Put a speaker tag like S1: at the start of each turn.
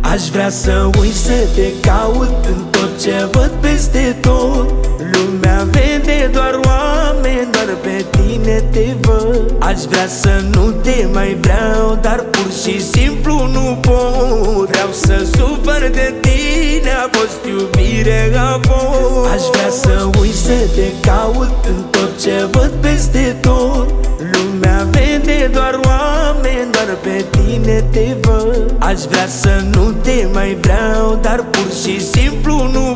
S1: Aș vrea să uit să te caut în tot ce văd peste tot. Lumea vede doar oameni, doar pe tine te văd. Aș vrea să nu te mai vreau, dar pur și simplu nu pot. Vreau să sufăr de tine, a fost iubire, a fost. Aș vrea să uit să te caut în tot ce văd peste tot. Lumea vede doar oameni, doar pe tine te văd. Aș vrea să nu te mai vreau, dar pur și simplu nu